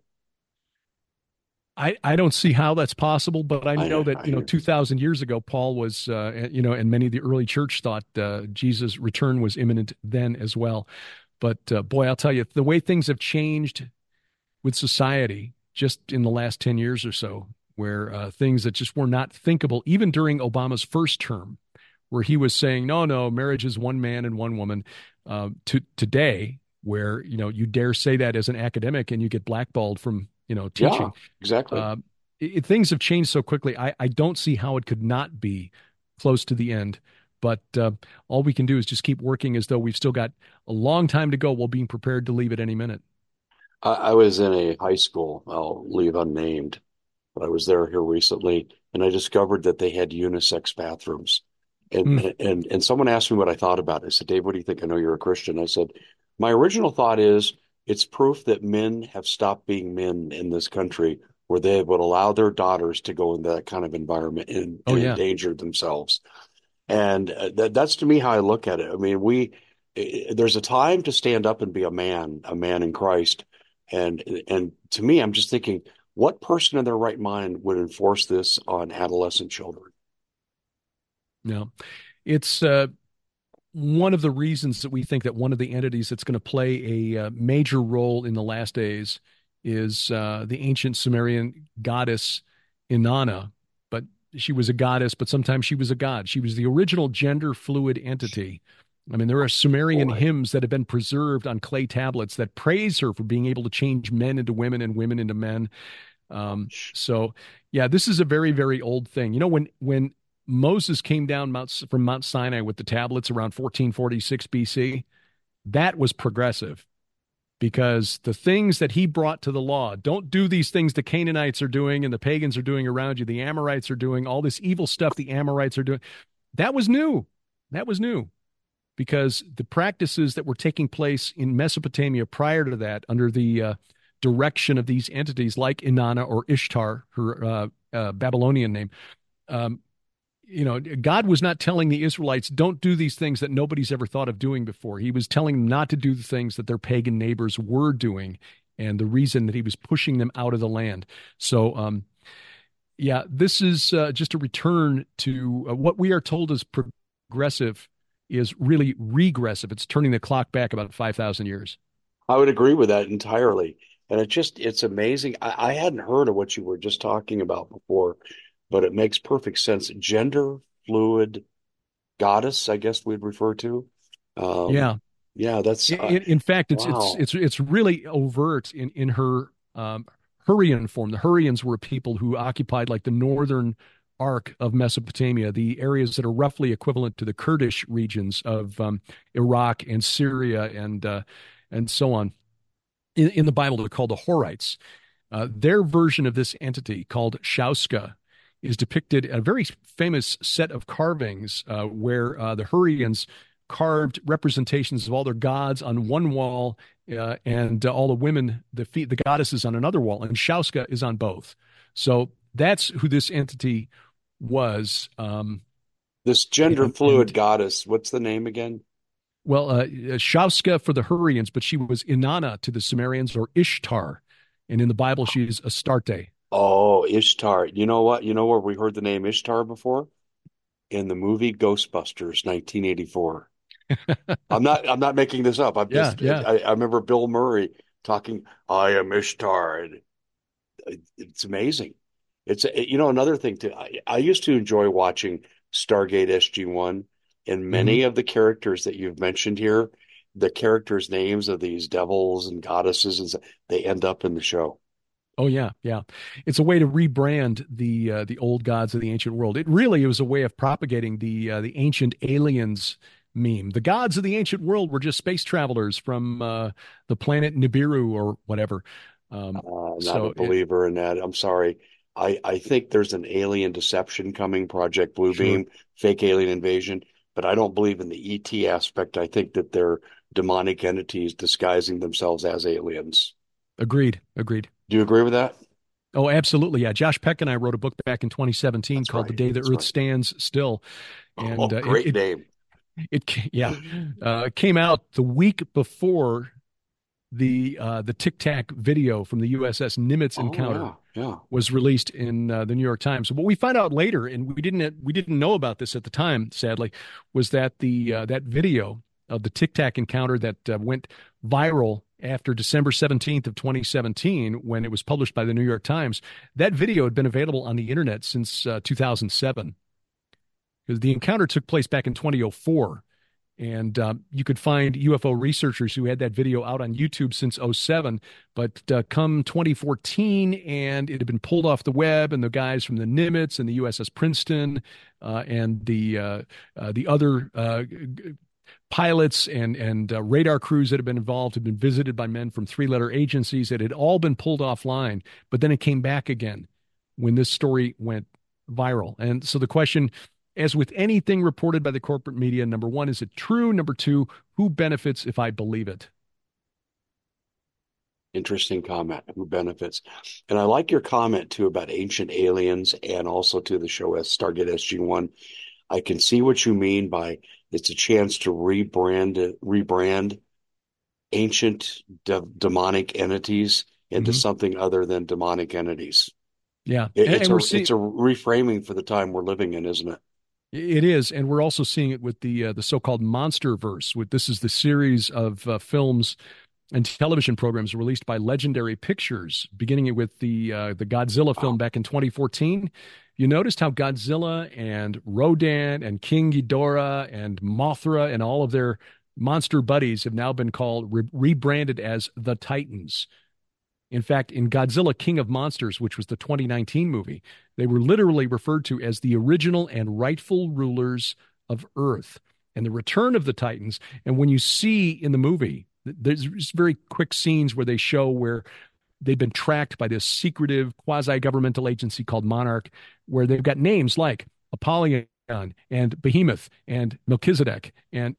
I, I don't see how that's possible, but I I know know, that, I you know, hear. two thousand years ago, Paul was, uh, you know, and many of the early church thought uh, Jesus' return was imminent then as well. But uh, boy, I'll tell you, the way things have changed with society just in the last ten years or so, where uh, things that just were not thinkable, even during Obama's first term, where he was saying, no, no, marriage is one man and one woman, uh, to today, where, you know, you dare say that as an academic and you get blackballed from, you know, Yeah, teaching. exactly. Uh, it, things have changed so quickly. I, I don't see how it could not be close to the end. But uh, all we can do is just keep working as though we've still got a long time to go while being prepared to leave at any minute. I, I was in a high school, I'll leave unnamed, but I was there here recently, and I discovered that they had unisex bathrooms. Hmm. And and and someone asked me what I thought about it. I said, Dave, what do you think? I know you're a Christian. I said, my original thought is it's proof that men have stopped being men in this country, where they would allow their daughters to go into that kind of environment and, Oh, and yeah. endanger themselves. And uh, that, that's to me how I look at it. I mean, we i- there's a time to stand up and be a man, a man in Christ. And and to me, I'm just thinking, what person in their right mind would enforce this on adolescent children? No. It's uh, one of the reasons that we think that one of the entities that's going to play a uh, major role in the last days is uh, the ancient Sumerian goddess Inanna. But she was a goddess, but sometimes she was a god. She was the original gender fluid entity. I mean, there are Sumerian Boy, hymns that have been preserved on clay tablets that praise her for being able to change men into women and women into men. Um, so, yeah, this is a very, very old thing. You know, when when Moses came down Mount, from Mount Sinai with the tablets around fourteen forty-six B C, that was progressive because the things that he brought to the law, don't do these things the Canaanites are doing and the pagans are doing around you, the Amorites are doing, all this evil stuff the Amorites are doing. That was new. That was new because the practices that were taking place in Mesopotamia prior to that, under the uh, direction of these entities like Inanna or Ishtar, her uh, uh, Babylonian name, um, you know, God was not telling the Israelites, don't do these things that nobody's ever thought of doing before. He was telling them not to do the things that their pagan neighbors were doing, and the reason that he was pushing them out of the land. So, um, yeah, this is uh, just a return to uh, what we are told is progressive is really regressive. It's turning the clock back about five thousand years. I would agree with that entirely. And it just, it's amazing. I, I hadn't heard of what you were just talking about before, but it makes perfect sense. Gender fluid goddess, I guess we'd refer to. Um, Yeah. yeah, that's, uh, In, in fact, it's it's wow. it's it's really overt in in her um, Hurrian form. The Hurrians were people who occupied like the northern arc of Mesopotamia, the areas that are roughly equivalent to the Kurdish regions of um, Iraq and Syria and uh, and so on. In, in the Bible, they're called the Horites. Uh, their version of this entity, called Shauska, is depicted in a very famous set of carvings uh, where uh, the Hurrians carved representations of all their gods on one wall uh, and uh, all the women, the, the goddesses on another wall, and Shauska is on both. So that's who this entity was. Um, This gender and fluid and goddess, what's the name again? well, uh, Shauska for the Hurrians, but she was Inanna to the Sumerians, or Ishtar. And in the Bible, she is Astarte. Oh, Ishtar. You know what? You know where we heard the name Ishtar before? In the movie Ghostbusters, nineteen eighty-four. I'm not I'm not making this up. I'm Yeah, just yeah. I, I remember Bill Murray talking, I am Ishtar. And it's amazing. It's a, you know another thing too. I, I used to enjoy watching Stargate S G one, and Hmm. many of the characters that you've mentioned here, the characters' names of these devils and goddesses, and stuff, they end up in the show. Oh yeah, yeah. It's a way to rebrand the uh, the old gods of the ancient world. It really was a way of propagating the uh, the ancient aliens meme. The gods of the ancient world were just space travelers from uh, the planet Nibiru or whatever. Um, Uh, not a so it, believer in that. I'm sorry. I, I think there's an alien deception coming, Project sure, Bluebeam, fake alien invasion, but I don't believe in the E T aspect. I think that they're demonic entities disguising themselves as aliens. agreed, agreed. Do you agree with that? Oh, absolutely. Yeah. Josh Peck and I wrote a book back in twenty seventeen That's called The right. Day the That's Earth right. Stands Still. Oh, And uh, it, great it, name. it, yeah, uh, it came out the week before the uh, the Tic Tac video from the U S S Nimitz Oh encounter yeah, yeah. was released in uh, the New York Times. So what we found out later, and we didn't we didn't know about this at the time, sadly, was that the uh, that video of the Tic Tac encounter that uh, went viral after December seventeenth of twenty seventeen, when it was published by the New York Times, that video had been available on the internet since uh, two thousand seven. Because the encounter took place back in twenty oh four. And uh, you could find U F O researchers who had that video out on YouTube since oh seven. But uh, come twenty fourteen, and it had been pulled off the web, and the guys from the Nimitz and the U S S Princeton uh, and the uh, uh, the other uh, pilots and and uh, radar crews that had been involved had been visited by men from three-letter agencies. It had all been pulled offline, but then it came back again when this story went viral. And so the question, as with anything reported by the corporate media, number one, is it true? Number two, who benefits if I believe it? Interesting comment. Who benefits? And I like your comment too about ancient aliens and also to the show as Stargate S G one. I can see what you mean by it's a chance to rebrand rebrand ancient de demonic entities into Mm-hmm. something other than demonic entities. Yeah, It, and, it's and we're a seeing it's a reframing for the time we're living in, isn't it? it is, and we're also seeing it with the uh, the so-called Monster Verse. With this is the series of uh, films and television programs released by Legendary Pictures, beginning with the uh, the Godzilla film Wow. back in twenty fourteen. You noticed how Godzilla and Rodan and King Ghidorah and Mothra and all of their monster buddies have now been called re- rebranded as the Titans. In fact, in Godzilla King of Monsters, which was the twenty nineteen movie, they were literally referred to as the original and rightful rulers of Earth. And the return of the Titans, and when you see in the movie, there's very quick scenes where they show where they've been tracked by this secretive quasi-governmental agency called Monarch, where they've got names like Apollyon and Behemoth and Melchizedek. And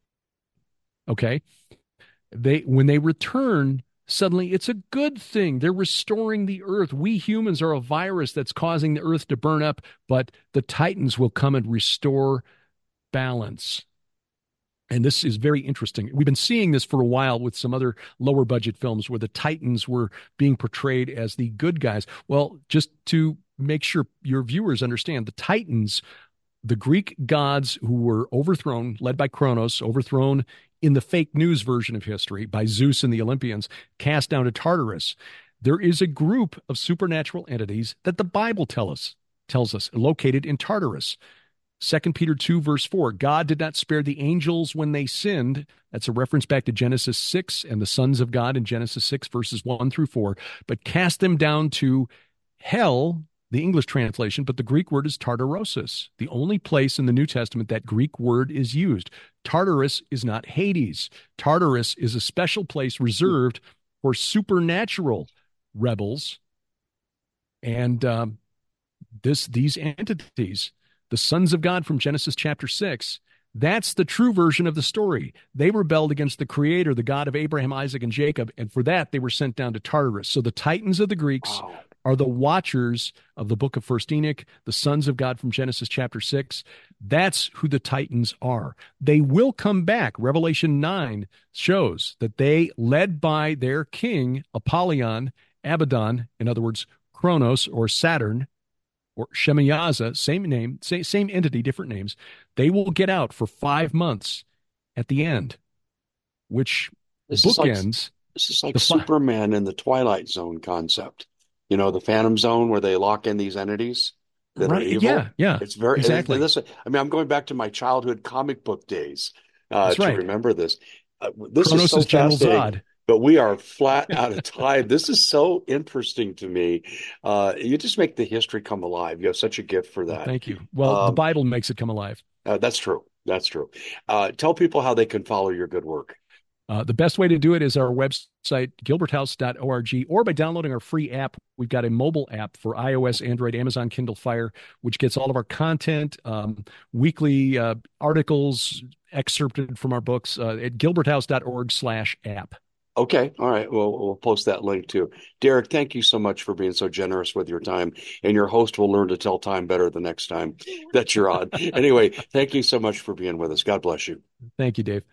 okay, they when they return, suddenly it's a good thing. They're restoring the earth. We humans are a virus that's causing the earth to burn up, but the Titans will come and restore balance. And this is very interesting. We've been seeing this for a while with some other lower budget films where the Titans were being portrayed as the good guys. Well, just to make sure your viewers understand, the Titans, the Greek gods who were overthrown, led by Kronos, overthrown in the fake news version of history by Zeus and the Olympians, cast down to Tartarus. There is a group of supernatural entities that the Bible tell us, tells us located in Tartarus. Second Peter two, verse four, God did not spare the angels when they sinned. That's a reference back to Genesis six and the sons of God in Genesis six, verses one through four, but cast them down to hell, the English translation, but the Greek word is Tartarosis, the only place in the New Testament that Greek word is used. Tartarus is not Hades. Tartarus is a special place reserved for supernatural rebels. And um, this these entities, the sons of God from Genesis chapter six, that's the true version of the story. They rebelled against the Creator, the God of Abraham, Isaac, and Jacob, and for that they were sent down to Tartarus. So the Titans of the Greeks Wow. are the watchers of the book of First Enoch, the sons of God from Genesis chapter six. That's who the Titans are. They will come back. Revelation nine shows that they, led by their king, Apollyon, Abaddon, in other words, Kronos or Saturn, or Shemayaza, same name, same, same entity, different names, they will get out for five months at the end, which This is like bookends this is like the fi- Superman in the Twilight Zone concept. you know, the Phantom Zone where they lock in these entities that are Right. evil. Yeah. Yeah. It's very, and Exactly. this, I mean, I'm going back to my childhood comic book days uh, That's to right. remember this. Uh, this is Kronos so is General fascinating, Zod. but we are flat out of time. This is so interesting to me. Uh, you just make the history come alive. You have such a gift for Well, that. thank you. Well, the Um, Bible makes it come alive. uh, that's true. That's true. Uh, tell people how they can follow your good work. Uh, the best way to do it is our website, gilbert house dot org, or by downloading our free app. We've got a mobile app for iOS, Android, Amazon Kindle Fire, which gets all of our content, um, weekly uh, articles excerpted from our books uh, at gilbert house dot org slash app. Okay. All right. Well, we'll post that link too. Derek, thank you so much for being so generous with your time. And your host will learn to tell time better the next time that you're on. Anyway, thank you so much for being with us. God bless you. Thank you, Dave.